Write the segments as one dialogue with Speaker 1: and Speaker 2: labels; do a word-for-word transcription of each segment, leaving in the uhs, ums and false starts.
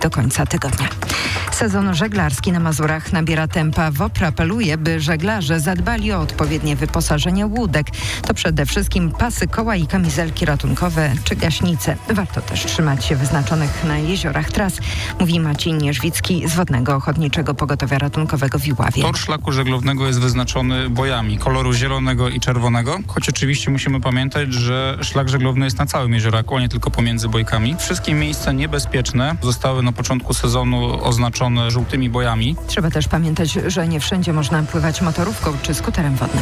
Speaker 1: do końca tygodnia. Sezon żeglarski na Mazurach nabiera tempa. W O P R apeluje, by żeglarze zadbali o odpowiednie wyposażenie łódek. To przede wszystkim pasy koła i kamizelki ratunkowe czy gaśnice. Warto też trzymać się wyznaczonych na jeziorach tras, mówi Maciej Nierzwicki z Wodnego Ochotniczego Pogotowia Ratunkowego w Iławie.
Speaker 2: Tor szlaku żeglownego jest wyznaczony bojami koloru zielonego i czerwonego, choć oczywiście musimy pamiętać, że szlak żeglowny jest na całym jezioraku, a nie tylko pomiędzy bojkami. Wszystkie miejsca niebezpieczne zostały na początku sezonu oznaczone żółtymi bojami.
Speaker 1: Trzeba też pamiętać, że nie wszędzie można pływać motorówką czy skuterem wodnym.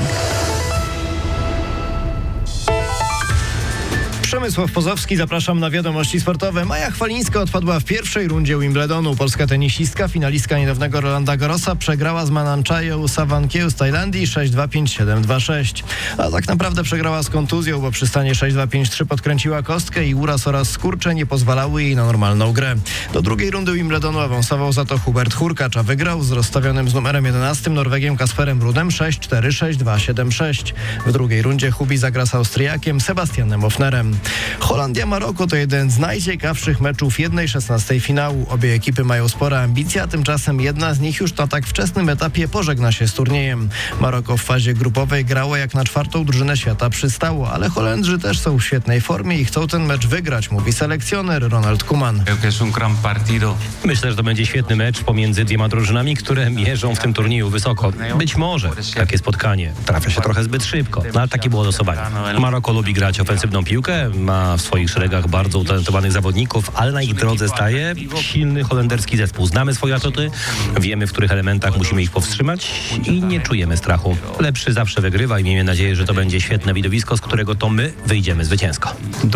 Speaker 3: Przemysław Pozowski, zapraszam na wiadomości sportowe. Maja Chwalińska odpadła w pierwszej rundzie Wimbledonu. Polska tenisistka, finalistka niedawnego Rolanda Garrosa, przegrała z Mananchają Sawankieł z Tajlandii sześć dwa pięć siedem dwa sześć. A tak naprawdę przegrała z kontuzją, bo przy stanie sześć dwa pięć trzy podkręciła kostkę i uraz oraz skurcze nie pozwalały jej na normalną grę. Do drugiej rundy Wimbledonu awansował za to Hubert Hurkacz, a wygrał z rozstawionym z numerem jedenastym Norwegiem Kasperem Rudem sześć cztery sześć dwa siedem sześć. W drugiej rundzie Hubi zagra z Austriakiem Sebastianem Ofnerem. Holandia-Maroko to jeden z najciekawszych meczów jednej szesnastej finału. Obie ekipy mają spore ambicje, a tymczasem jedna z nich już na tak wczesnym etapie pożegna się z turniejem. Maroko w fazie grupowej grało jak na czwartą drużynę świata przystało, ale Holendrzy też są w świetnej formie i chcą ten mecz wygrać, mówi selekcjoner Ronald Koeman.
Speaker 4: Myślę, że to będzie świetny mecz pomiędzy dwiema drużynami, które mierzą w tym turnieju wysoko. Być może takie spotkanie trafia się trochę zbyt szybko, no ale takie było losowanie. Maroko lubi grać ofensywną piłkę, ma w swoich szeregach bardzo utalentowanych zawodników, ale na ich drodze staje silny holenderski zespół. Znamy swoje atuty, wiemy, w których elementach musimy ich powstrzymać i nie czujemy strachu. Lepszy zawsze wygrywa i miejmy nadzieję, że to będzie świetne widowisko, z którego to my wyjdziemy zwycięsko.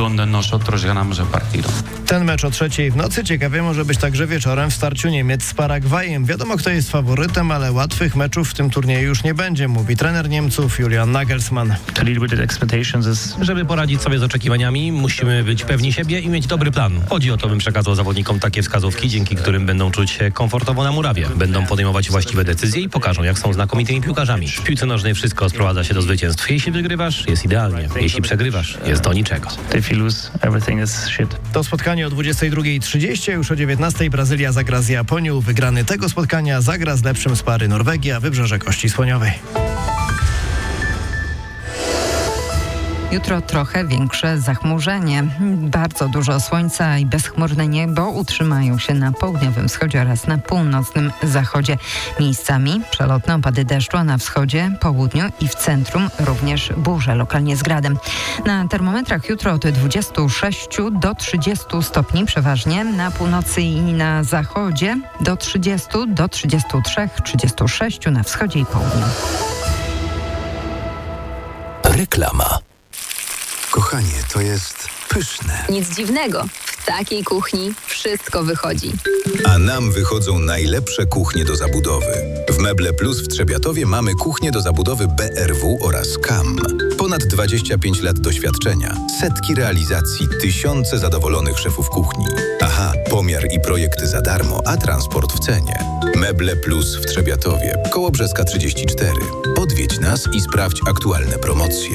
Speaker 3: Ten mecz o trzeciej w nocy ciekawie może być także wieczorem w starciu Niemiec z Paragwajem. Wiadomo, kto jest faworytem, ale łatwych meczów w tym turnieju już nie będzie, mówi trener Niemców Julian Nagelsmann.
Speaker 4: Żeby poradzić sobie z oczekiwaniami, musimy być pewni siebie i mieć dobry plan. Chodzi o to, bym przekazał zawodnikom takie wskazówki, dzięki którym będą czuć się komfortowo na murawie. Będą podejmować właściwe decyzje i pokażą, jak są znakomitymi piłkarzami. W piłce nożnej wszystko sprowadza się do zwycięstw. Jeśli wygrywasz, jest idealnie. Jeśli przegrywasz, jest do niczego.
Speaker 3: To spotkanie o dwudziestej drugiej trzydzieści, już o dziewiętnastej Brazylia zagra z Japonią. Wygrany tego spotkania zagra z lepszym z pary Norwegia, Wybrzeże Kości Słoniowej.
Speaker 1: Jutro trochę większe zachmurzenie. Bardzo dużo słońca i bezchmurne niebo utrzymają się na południowym wschodzie oraz na północnym zachodzie. Miejscami przelotne opady deszczu, a na wschodzie, południu i w centrum również burze, lokalnie z gradem. Na termometrach jutro od dwudziestu sześciu do trzydziestu stopni przeważnie. Na północy i na zachodzie do trzydziestu, do trzydziestu trzech, trzydziestu sześciu na wschodzie i południu.
Speaker 5: Reklama. Kochanie, to jest pyszne.
Speaker 6: Nic dziwnego. W takiej kuchni wszystko wychodzi.
Speaker 5: A nam wychodzą najlepsze kuchnie do zabudowy. W Meble Plus w Trzebiatowie mamy kuchnie do zabudowy B R W oraz K A M. Ponad dwadzieścia pięć lat doświadczenia, setki realizacji, tysiące zadowolonych szefów kuchni. Aha, pomiar i projekty za darmo, a transport w cenie. Meble Plus w Trzebiatowie, koło Brzeska trzydzieści cztery. Odwiedź nas i sprawdź aktualne promocje.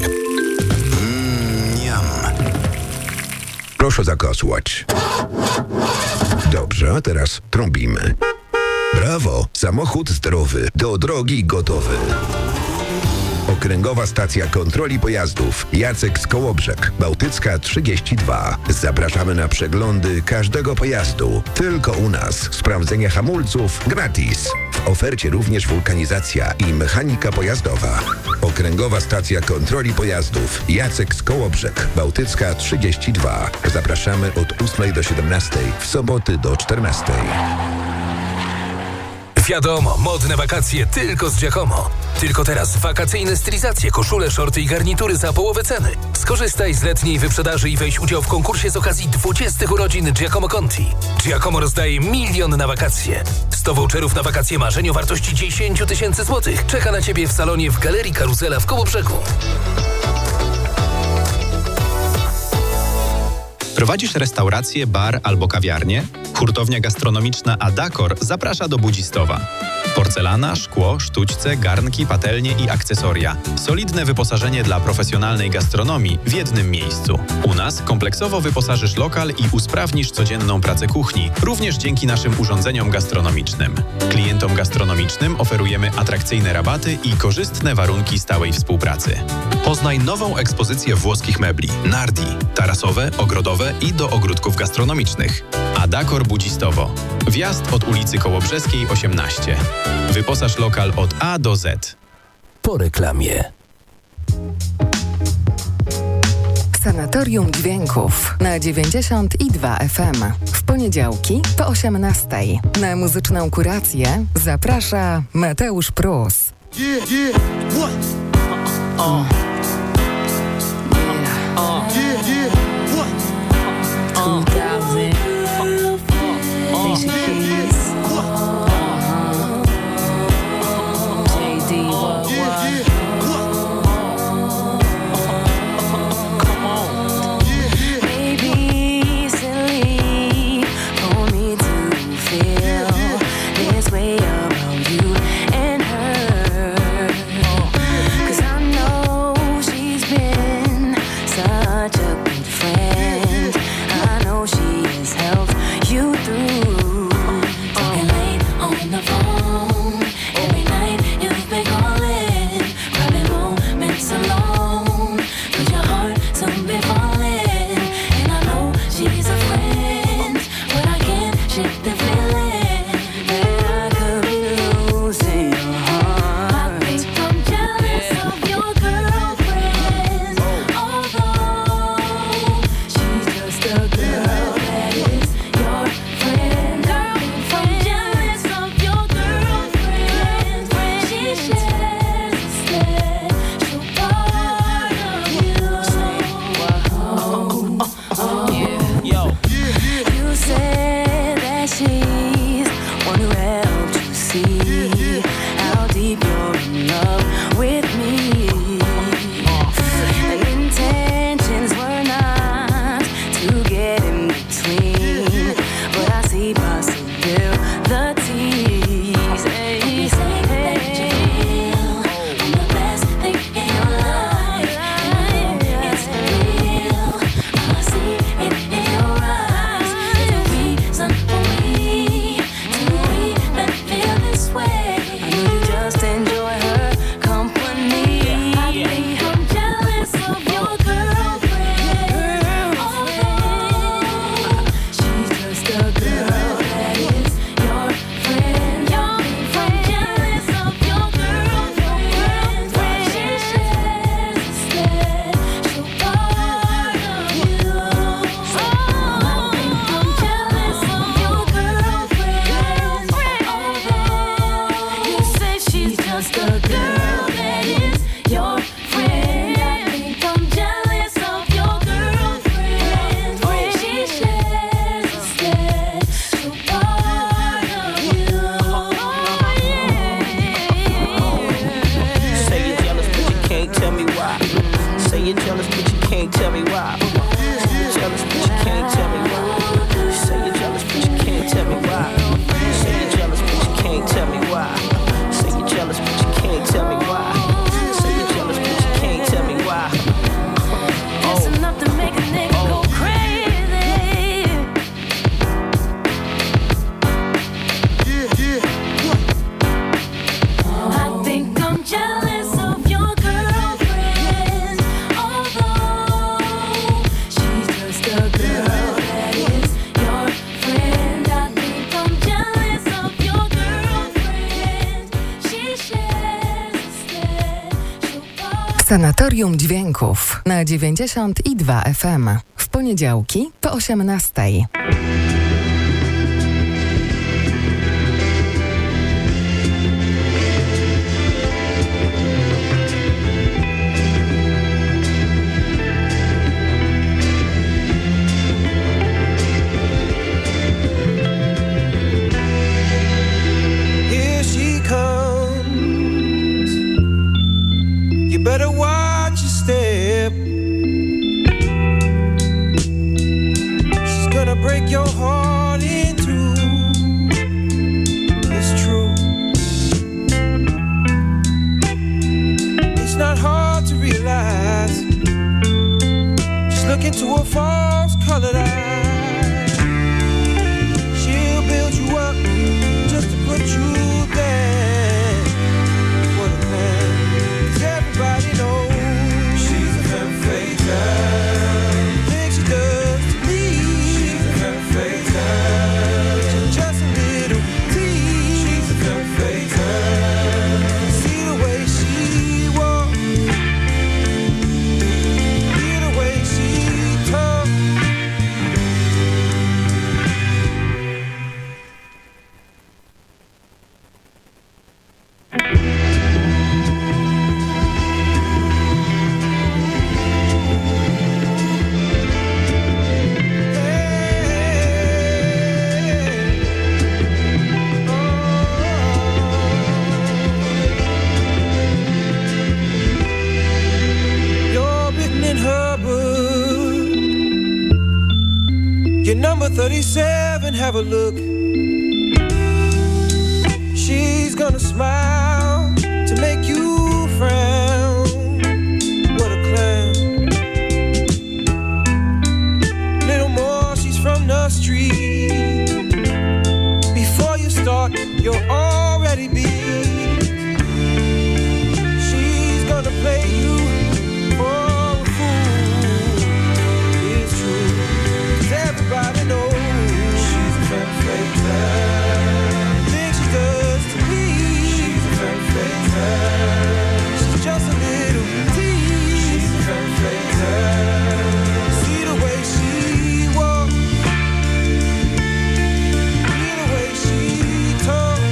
Speaker 7: Proszę zakasłać. Dobrze, a teraz trąbimy. Brawo! Samochód zdrowy, do drogi gotowy. Okręgowa Stacja Kontroli Pojazdów. Jacek z Kołobrzeg, Bałtycka trzydzieści dwa. Zapraszamy na przeglądy każdego pojazdu. Tylko u nas. Sprawdzenie hamulców gratis. W ofercie również wulkanizacja i mechanika pojazdowa. Okręgowa Stacja Kontroli Pojazdów. Jacek z Kołobrzeg, Bałtycka trzydzieści dwa. Zapraszamy od ósmej do siedemnastej, w soboty do czternastej.
Speaker 8: Wiadomo, modne wakacje tylko z Giacomo. Tylko teraz wakacyjne stylizacje, koszule, szorty i garnitury za połowę ceny. Skorzystaj z letniej wyprzedaży i weź udział w konkursie z okazji dwudziestych urodzin Giacomo Conti. Giacomo rozdaje milion na wakacje. sto voucherów na wakacje marzeń o wartości dziesięć tysięcy złotych. Czeka na Ciebie w salonie w Galerii Karuzela w Kołobrzegu.
Speaker 9: Prowadzisz restaurację, bar albo kawiarnię? Hurtownia gastronomiczna Adakor zaprasza do Budzistowa. Porcelana, szkło, sztućce, garnki, patelnie i akcesoria. Solidne wyposażenie dla profesjonalnej gastronomii w jednym miejscu. U nas kompleksowo wyposażysz lokal i usprawnisz codzienną pracę kuchni, również dzięki naszym urządzeniom gastronomicznym. Klientom gastronomicznym oferujemy atrakcyjne rabaty i korzystne warunki stałej współpracy. Poznaj nową ekspozycję włoskich mebli Nardi, tarasowe, ogrodowe i do ogródków gastronomicznych. Adakor Budzistowo. Wjazd od ulicy Kołobrzeskiej osiemnaście. Wyposaż lokal od A do Z.
Speaker 8: Po reklamie.
Speaker 10: Sanatorium Dźwięków na dziewięćdziesiąt i dwa F M. W poniedziałki po osiemnastej. Na muzyczną kurację zaprasza Mateusz Prus.
Speaker 11: Yeah, yeah, what? Uh, uh, uh, yeah, yeah, what? Uh, two thousand. Alicia Keys. J D, what, what? Come on. Maybe silly for me to feel this way about you and her. 'Cause I know she's been such a good friend. I know she has helped you through. Talking late on the phone. Every night you've been calling. Private moments alone. But your heart soon be falling. And I know she's a friend. But I can't shake the feeling that I could be losing your heart. I think I'm jealous of your girlfriend. Although she's just a girl that is your friend. Girl, I'm jealous of your girlfriend. She shares a special part of you. Yo. You said that she's one who helped you see how deep you're in love with me. And intentions were not to get in between, but I see possibilities. Hey, hey, hey. I'm the best thing in your life, and it's real. I see it in your eyes. There's a reason for me to even feel this way. I know you just enjoy her company. I think I'm jealous of your girlfriend. Although she's just a girl that is your friend. Your friend. Jealous of your girlfriend. She shares a special part of you. I think I'm jealous of your girlfriend. Although you say she's just a girl that is your friend. I think I'm jealous of your girlfriend. She shares a special part of you.
Speaker 12: Say you're jealous, but you can't tell me why. Say you're jealous, but you can't tell me why. Say you're jealous, but you can't tell me why. Say you're jealous, but you can't tell me why. Say you're jealous, but you can't tell me why. Say you're jealous, but you can't tell me why. Say you're jealous, but you can't tell me why.
Speaker 11: That's enough to make a nigga go crazy. Yeah, yeah, I think I'm jealous of your girlfriend. Although she's just a girl that is your friend. I think I'm jealous of your girlfriend. She shares a special part.
Speaker 10: Sanatorium Dźwięków na dziewięćdziesiąt i dwa F M. W poniedziałki po osiemnastej.
Speaker 13: Here she comes. You better watch your step. She's gonna break your heart. have a look. She's gonna smile to make you frown. What a clown. Little more, she's from the street. Before you start, you're already beat. She's gonna play you for a fool. It's true, 'cause everybody knows she's a perpetrator. Things she does to me, she's a perpetrator. She's just a little tease, she's a perpetrator. See the way she walks, hear the way she talks.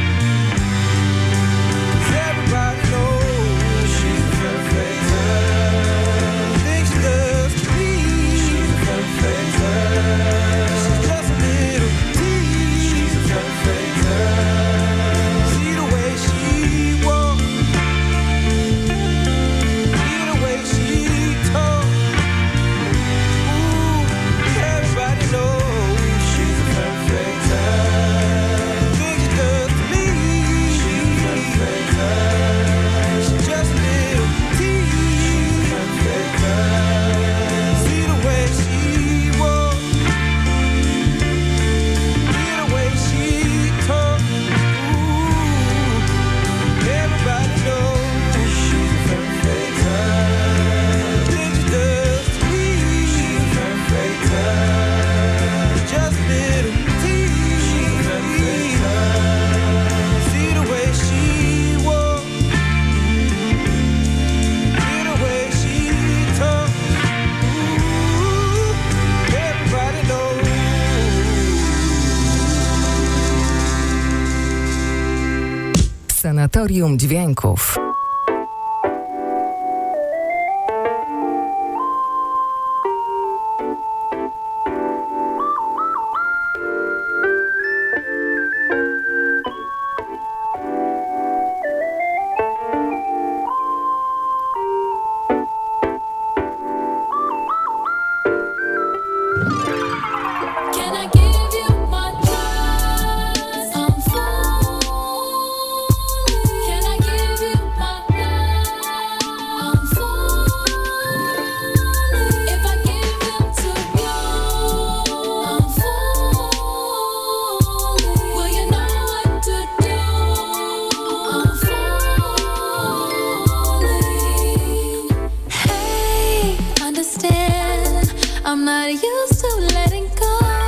Speaker 13: 'Cause everybody knows she's a perpetrator. Things she does to me, she's a perpetrator. She's just a little tease, she's a perpetrator. See the way she walks, hear the way she talks. Ooh, everybody knows she's a perpetrator. Things she does to me, she's a perpetrator. She's just a little tease, she's a perpetrator. See the way she walks, hear the way she talks. Ooh, everybody knows she's a perpetrator. Things she does to me, she's a perpetrator. Just a little tease, she's a perpetrator. See the way she walks, hear the way she talks. Ooh, everybody knows.
Speaker 10: Sanatorium Dźwięków.
Speaker 11: Can I give you my trust? I'm falling. Can I give you my love? I'm falling. If I give them to you, I'm falling. Will you know what to do? I'm falling. Hey, understand, I'm not used to letting go.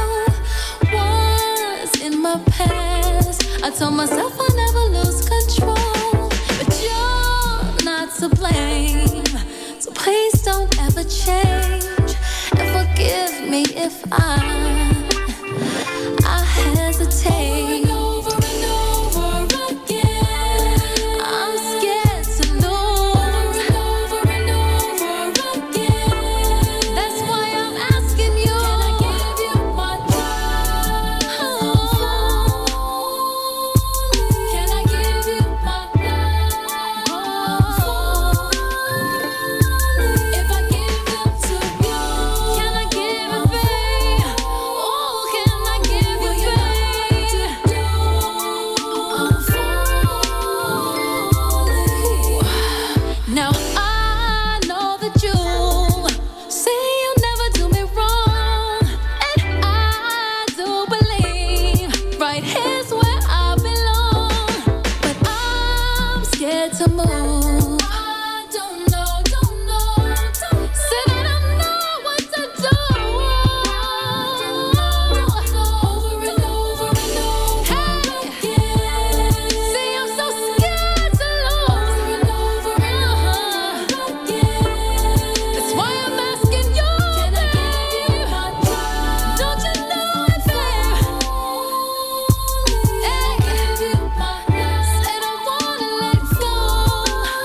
Speaker 11: Once in my past, I told myself I'll never lose control. But you're not to blame, so please don't ever change. And forgive me if I, I hesitate. Over and over again, I'm scared to lose. Over and over again, that's why I'm asking you. Can I give you my trust? Can I give you my love? If I give them to you, can I give it, babe? Oh, can I give it, babe? I'm falling. Now I know that you say you'll never do me wrong, and I do believe right here's where I belong. But I'm scared to move. I don't know, don't know, don't said I don't know what to do. Over and over and over again. See, I'm so scared to lose. Over and over again. That's why I'm asking you. Can I give you my trust? Don't you know it, babe? Hey, give you my love. Said I wanna let go.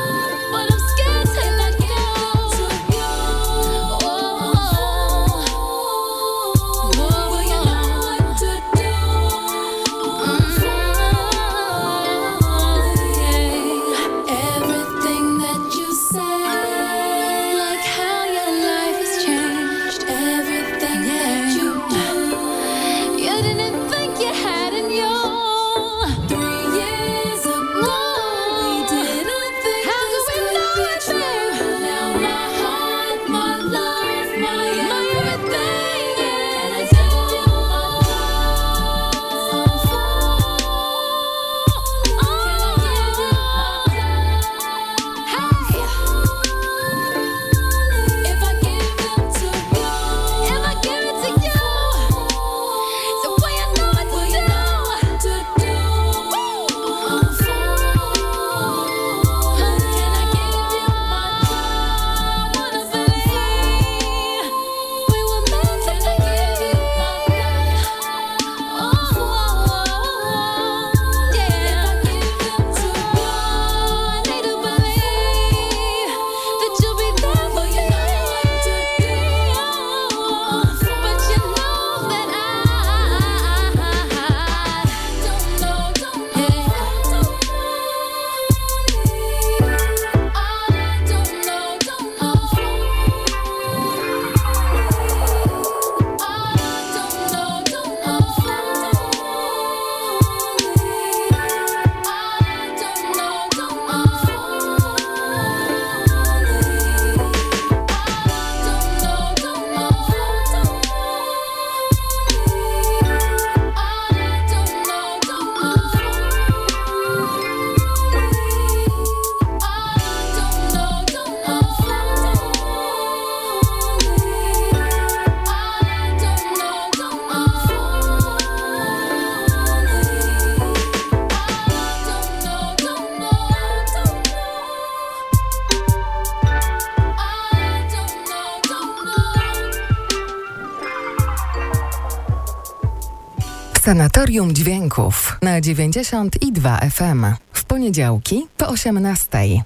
Speaker 10: Sanatorium Dźwięków na dziewięćdziesiąt i dwa F M. W poniedziałki po osiemnastej.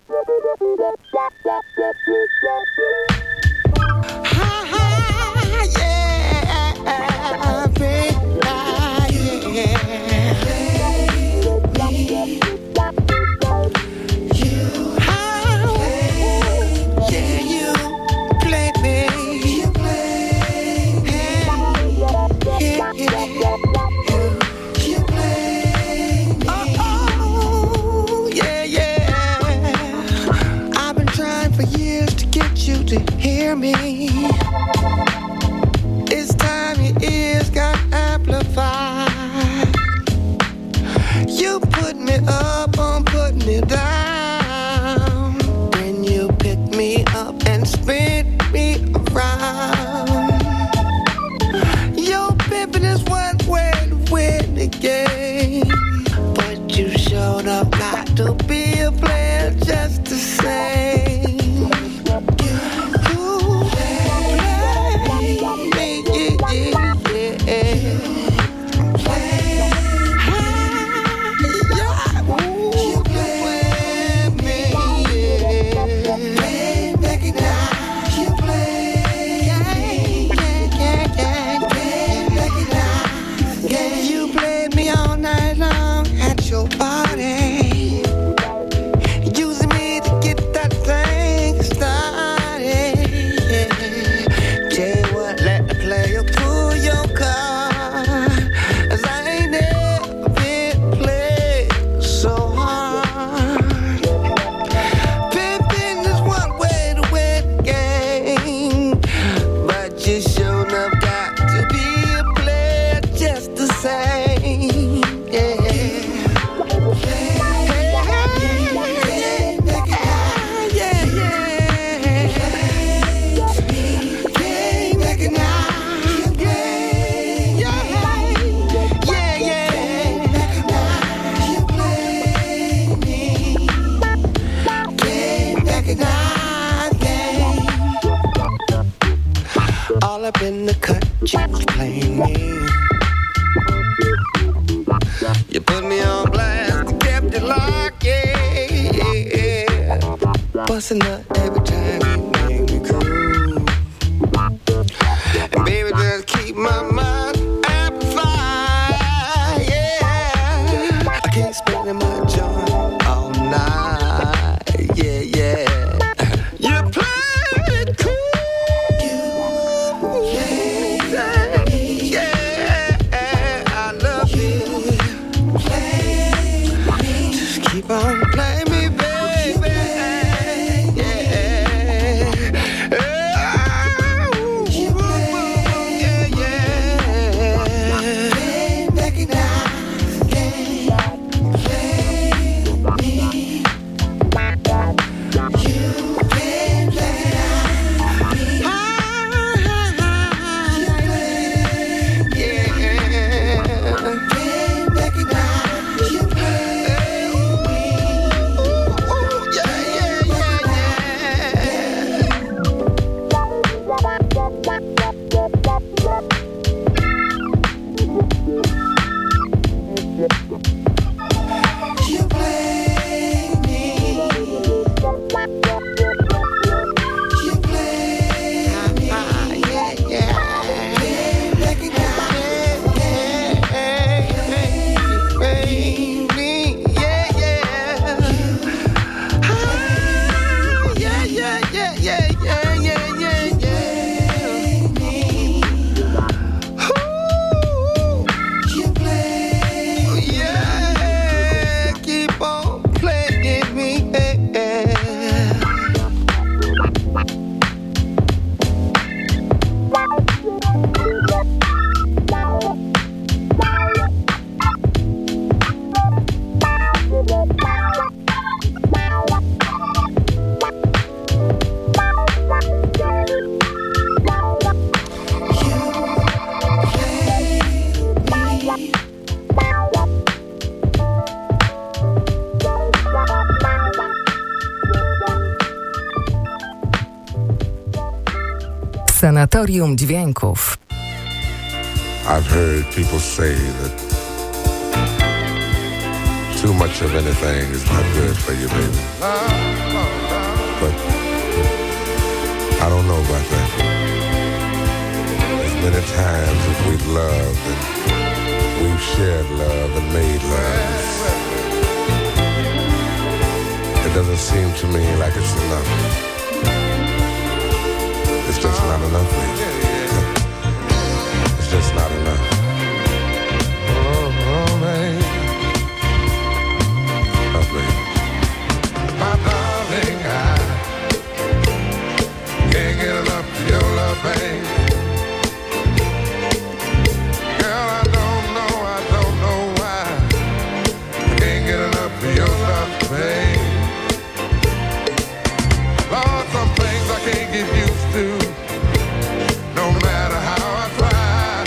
Speaker 13: To hear me, it's time your ears got amplified. You put me up, I'm putting it down. Then you pick me up and spin me around. Your pimping is one way to win the game, but you showed up got to be a player just the same. Up in the cut, you was playing me. You put me on blast, you kept it locked, yeah, yeah, yeah. Bustin' up every time you make me groove. And baby, just keep my mind amplified, yeah. I can't spend in my joint all night, yeah, yeah. You play it cool. Keep on playing me, baby. Yeah. Oh, yeah, yeah. Back it down. Play me. You can play it out. Yeah. Back it down.
Speaker 10: Sanatorium Dźwięków.
Speaker 14: I've heard people say that Too much of anything is not good for you, baby. But I don't know about that. As many times as we've loved and we've shared love and made love, it doesn't seem to me like it's enough. It's just not enough, baby. It's just not enough. Oh, oh, baby. My darling, I can't get enough of your love, babe. Girl, I don't know, I don't know why I can't get enough of your love, babe. Lord, some things I can't get used to, no matter how I try.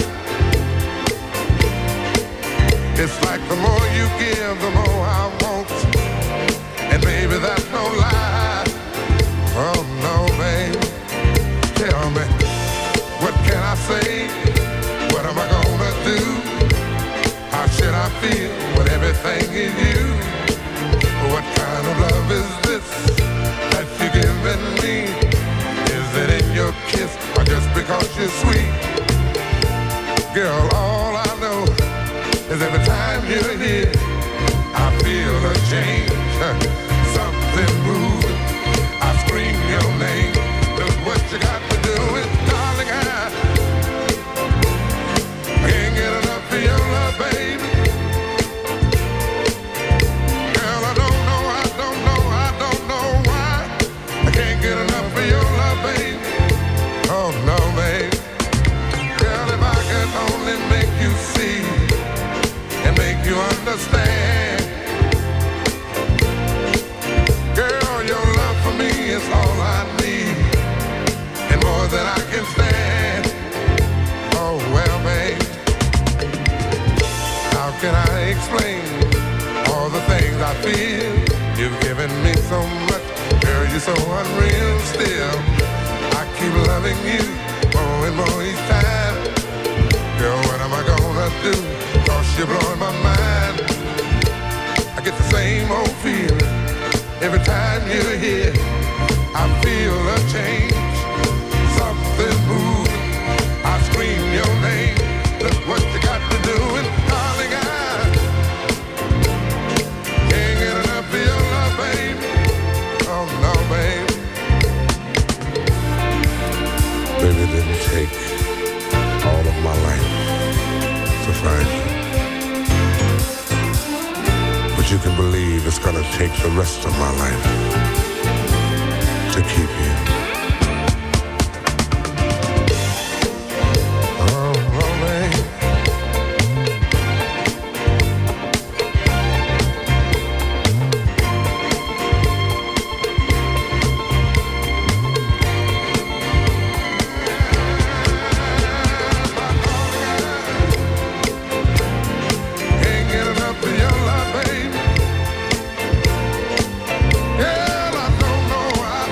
Speaker 14: It's like the more you give, the more I want. And baby, that's no lie. Oh no, babe. Tell me, what can I say? What am I gonna do? How should I feel when everything is you? What kind of love is this that you're giving me? Is it in your kiss or just because you're sweet? Girl, all I know is every time you're here, I feel a change. Something moving, I scream your name. Look what you got to do it, darling. I can't get enough of your love, baby. Girl, I don't know, I don't know, I don't know why I can't get enough of your love, baby. Oh no, baby. Girl, if I could only make you see and make you understand. It's all I need, and more than I can stand. Oh well, babe, how can I explain all the things I feel? You've given me so much, girl, you're so unreal still. I keep loving you more and more each time. Girl, what am I gonna do? Cause you're blowing my mind. I get the same old feeling every time you're here. I feel a change, something moving. I scream your name. Look what you got to do, and darling, I can't get enough of your love, baby. Oh no, baby. Baby, it didn't take all of my life to find you, but you can believe it's gonna take the rest of my life to keep you. Oh, oh, babe. Can't get enough of your love, babe. Yeah, I don't know.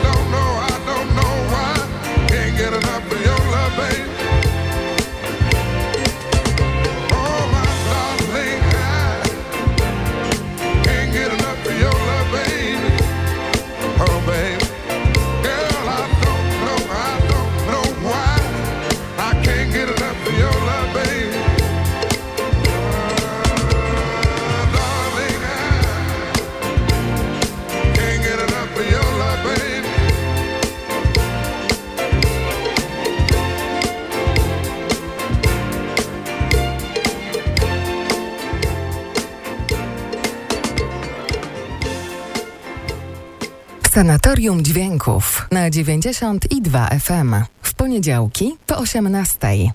Speaker 10: Sanatorium Dźwięków na dziewięćdziesiąt i dwa F M. W poniedziałki po osiemnastej.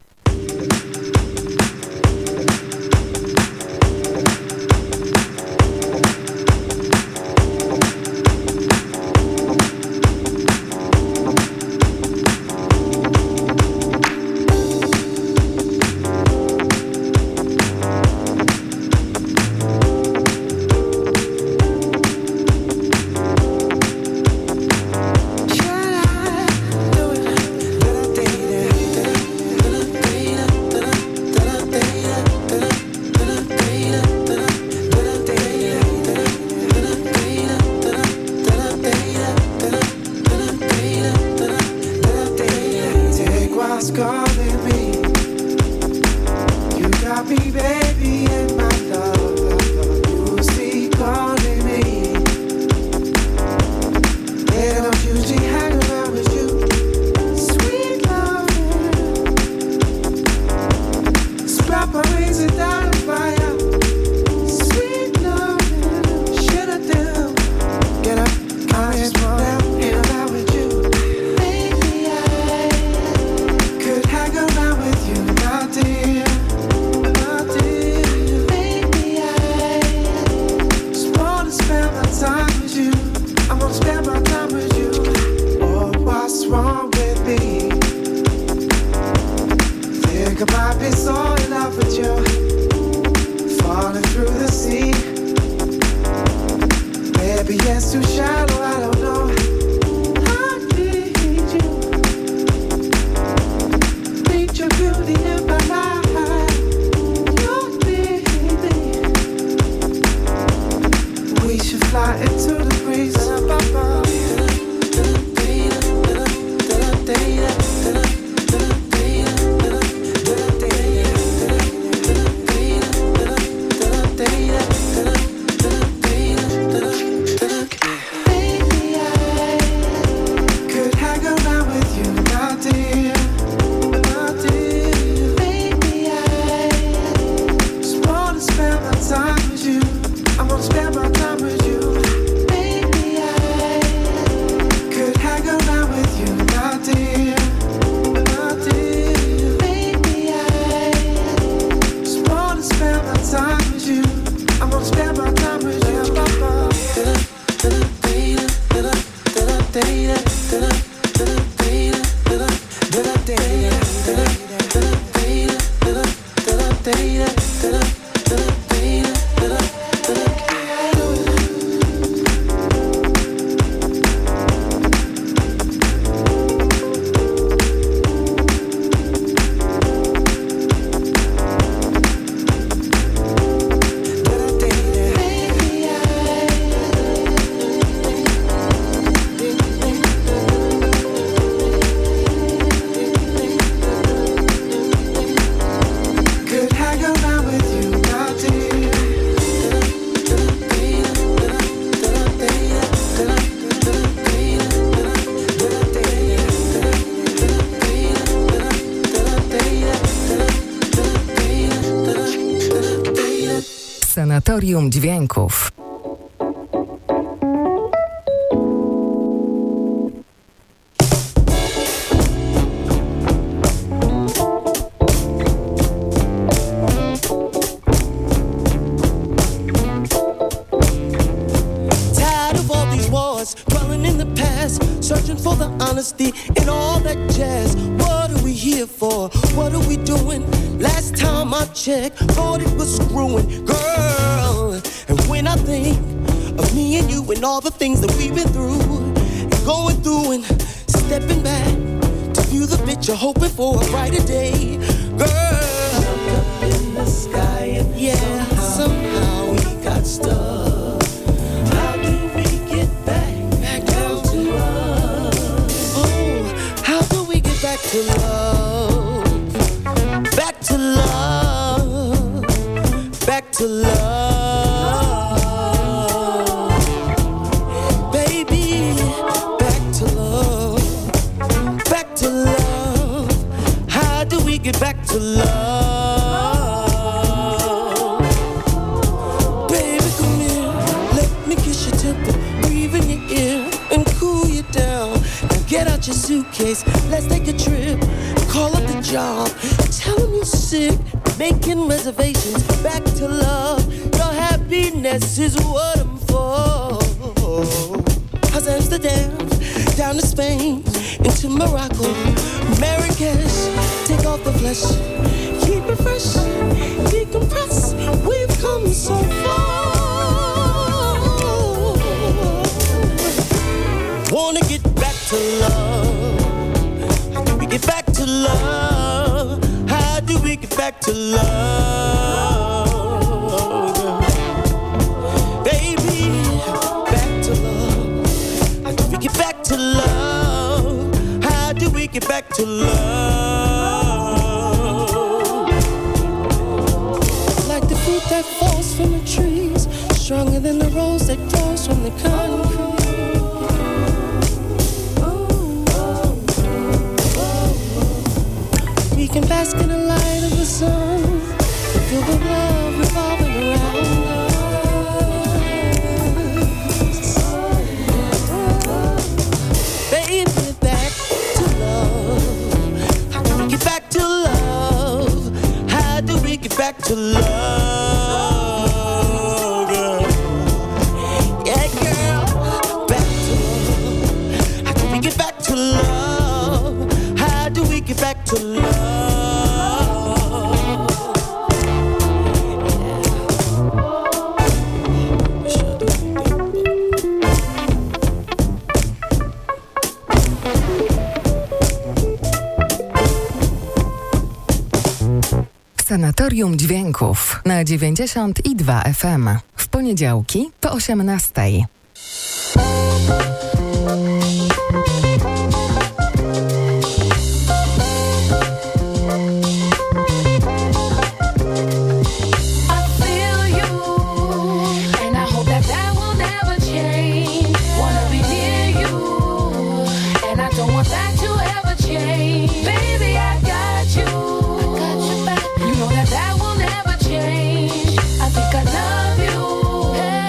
Speaker 13: Should I do it? Did I date it? I'm gonna spend my time with you. Maybe I could hang around with you, my dear, my dear. Maybe I just wanna spend my time with you. I'm gonna spend my time with you.
Speaker 10: Sanatorium Dźwięków.
Speaker 15: Tired of all these wars, dwelling in the past, searching for the honesty and all that jazz. What are we here for? What are we doing? Last time I checked, thought it was screwing, girl. And when I think of me and you and all the things that we've been through, and going through and stepping back to view the picture, hoping for a brighter day, girl. Looked up in the sky and yeah, somehow we got stuck. How do we get back, back down to love? Oh, how do we get back to love? Back to love, back to love, baby, back to love, back to love. How do we get back to love? Baby, come here, let me kiss your temple, breathe in your ear and cool you down. Now get out your suitcase, let's take a trip, call up the job. Tell them you're sick, making reservations. Back to love, your happiness is what I'm for. How's Amsterdam, down to Spain, into Morocco, Marrakesh. Take off the flesh, keep it fresh, decompress. We've come so far. Wanna get back to love? How do we get back to love? How do we get back to love? Baby, back to love. How do we get back to love? How do we get back to love? Like the fruit that falls from the trees, stronger than the rose that grows from the concrete. We can bask in the light of the sun, feel the love revolving around us. Baby, back to love. How do we get back to love? How do we get back to love? Girl? Yeah, girl, back to love. How do we get back to love? How do we get back to love?
Speaker 10: Sanatorium Dźwięków na dziewięćdziesiąt i dwa F M. W poniedziałki po osiemnastej.
Speaker 11: Hey.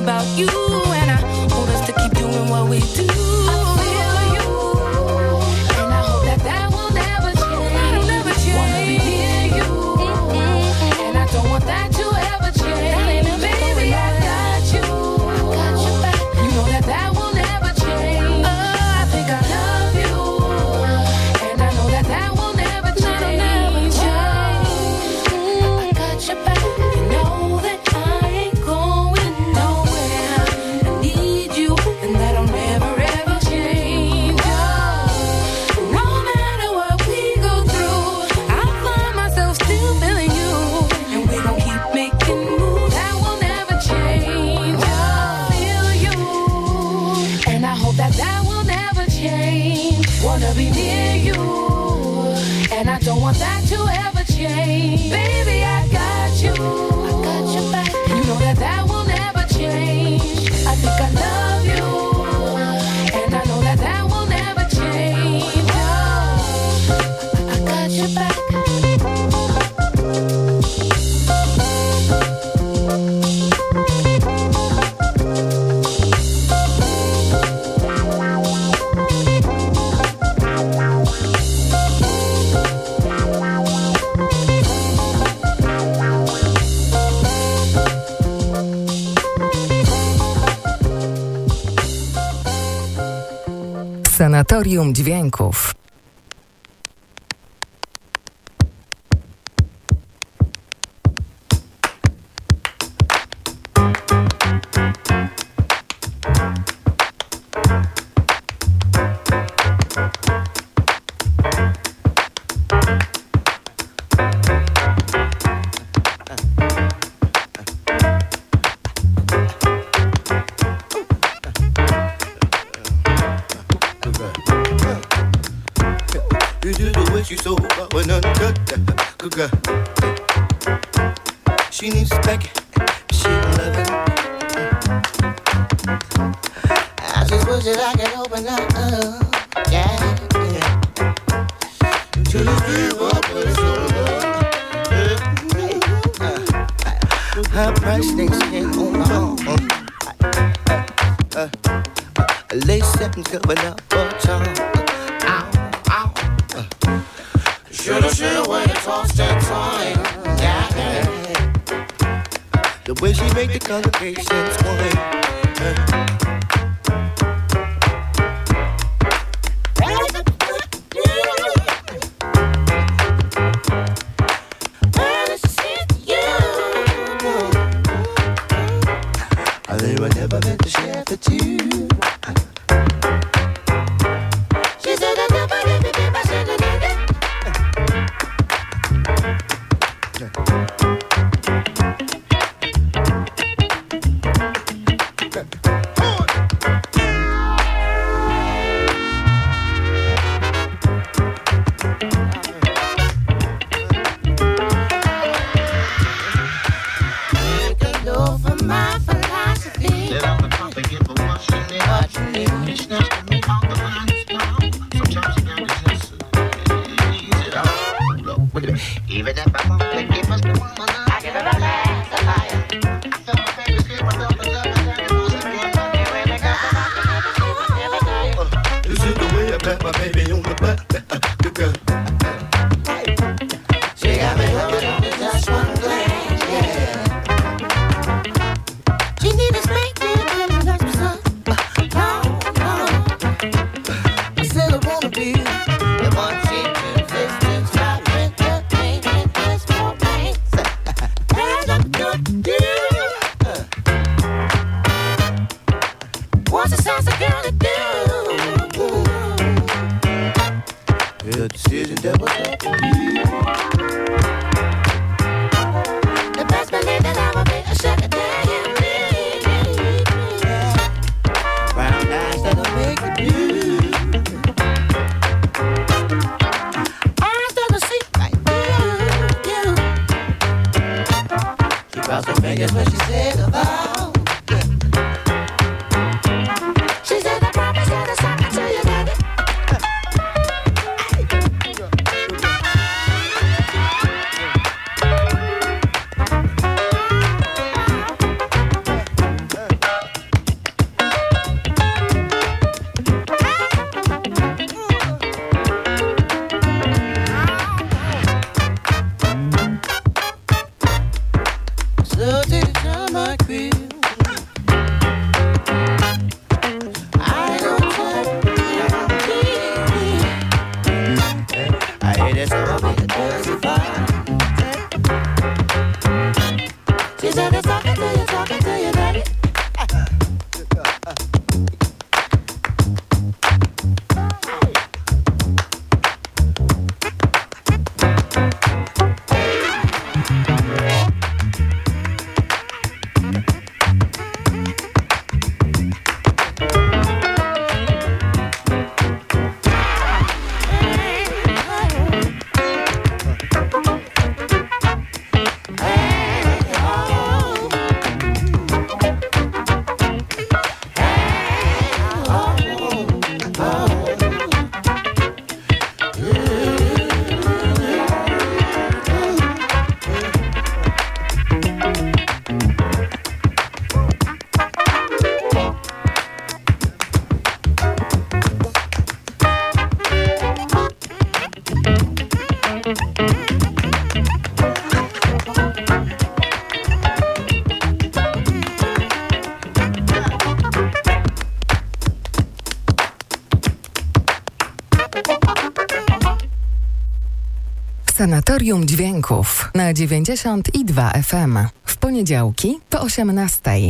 Speaker 11: about you, and I want us to keep doing what we do. I feel you, and I hope that that will never change. Never change. Wanna be near you, and I don't want that to ever change. Baby, I got you. I got your back. You know that that will never change. Oh, I think I love you, and I know that that will never change. Oh, I got your back. You know that I ain't going nowhere. I need you, and that'll never ever change. Oh, no matter what we go through, I find myself still feeling you, and we gon' keep making moves. That will never change. I feel you, and I hope that that will never change. Wanna be near you, and I don't want that to ever change. Baby, I got you. I got your back. You know that that will never change. I think I love you, and I know that that will never change. Oh, I got your back.
Speaker 10: Sanatorium Dźwięków.
Speaker 16: You do the way she's so up and uncut. Good girl. She needs to back it. She love it. I just wish that I could open up. Uh, yeah, yeah. To the give up, but it's all love. Her price things ain't on my own. Uh, uh, lace satin covered up for charm. Shoulda, shoulda, when you toss that time. Yeah, yeah. The way she make the congregation sway. They were never meant to share the two. She said I never let me be my son. Even if I'm on the game, must be one I give it a last, a liar. I feel my baby skin, my love, my love, my love, my love, this is the way I pat my baby on the butt. Good girl. She got me hooked on to just one glance, yeah. She need a spank, and I got some sun. No, no. I still wanna be the one she existence, not with the pain and this more pain. And I'm good, what's the sense of girl to do? The decision that was up to you. The best believe that I will be a sugar daddy. Brown eyes that'll make you blue. Eyes that'll see like you. She crossed her fingers when she said about. She said I promise you the something to you, daddy.
Speaker 10: Sanatorium Dźwięków na dziewięćdziesiąt i dwa F M. W poniedziałki po osiemnastej.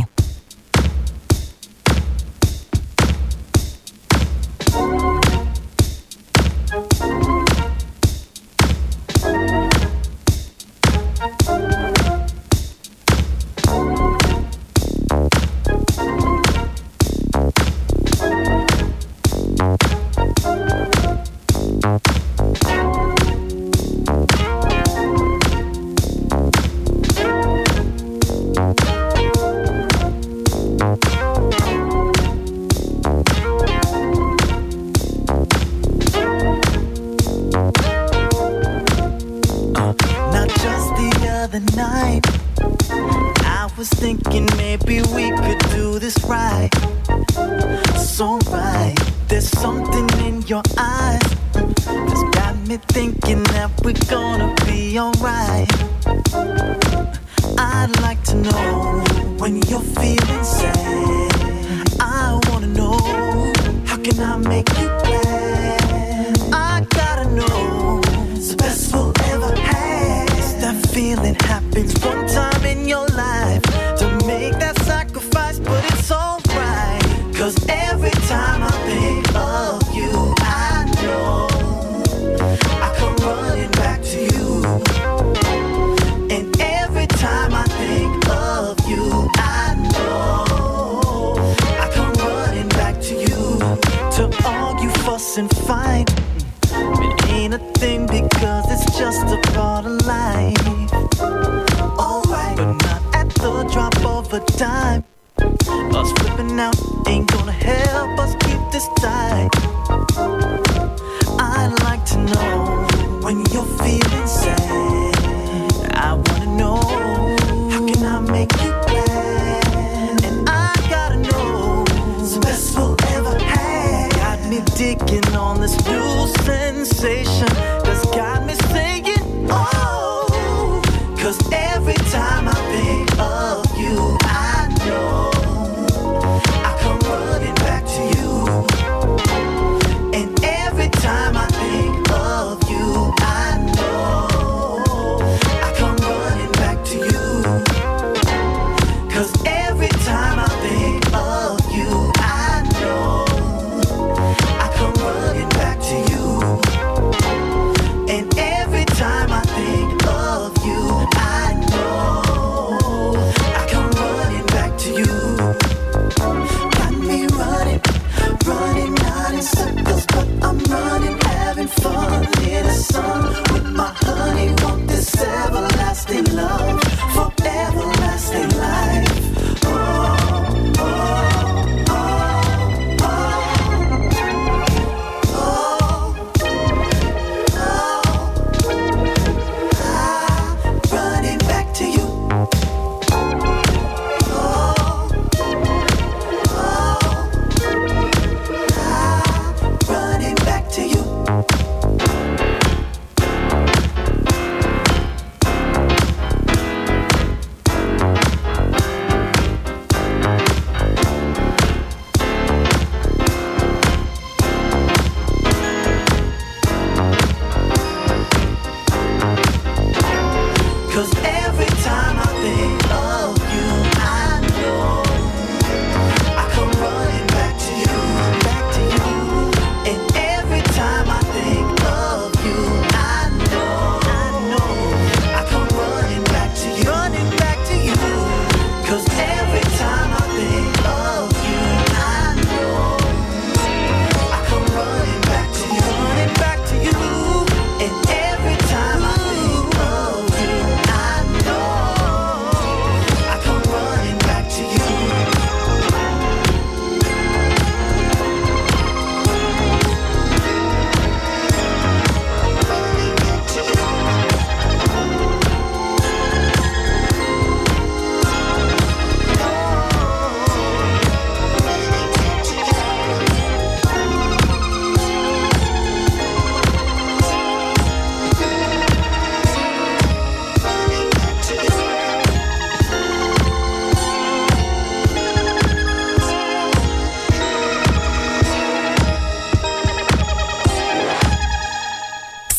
Speaker 15: To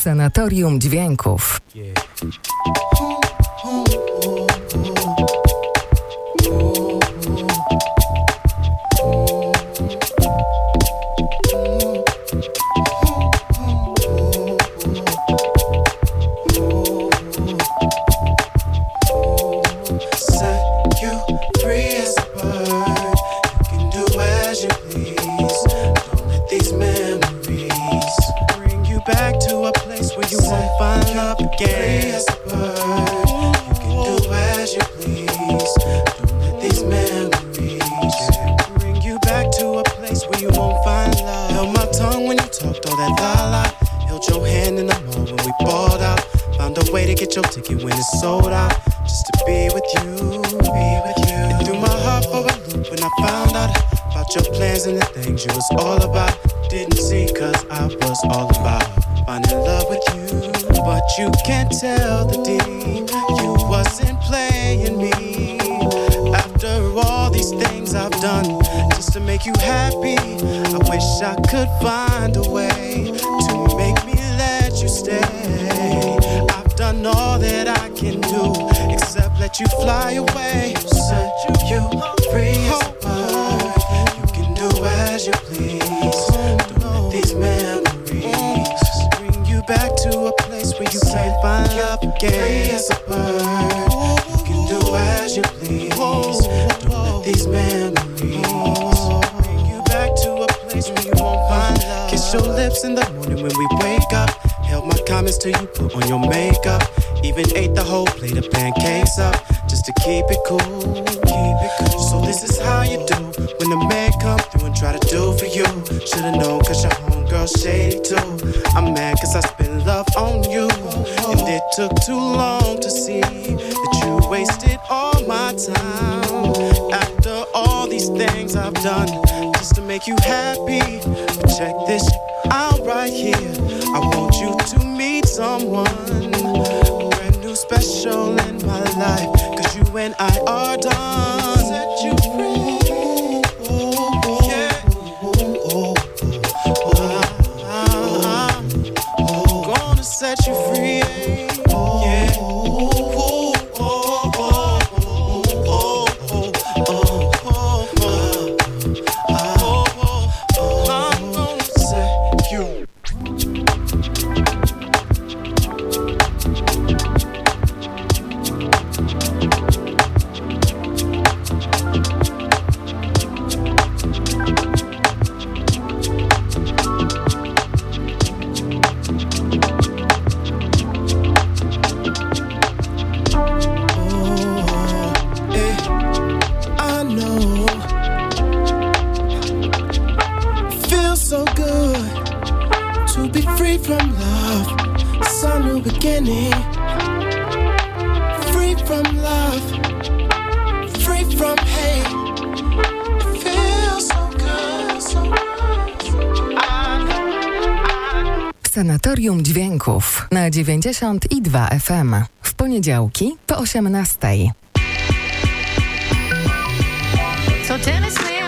Speaker 10: Sanatorium Dźwięków. Sanatorium Dźwięków na dziewięćdziesiąt i dwa F M. W poniedziałki po osiemnastej.
Speaker 11: So tell me, Slim,